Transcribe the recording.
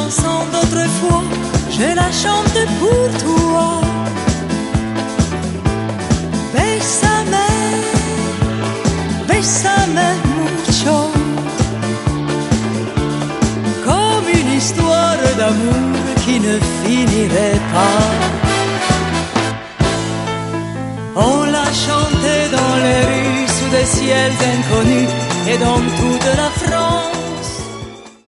chanson d'autrefois, je la chante pour toi. Bésame mucho, comme une histoire d'amour qui ne finirait pas. On l'a chanté dans les rues sous des ciels inconnus et dans toute la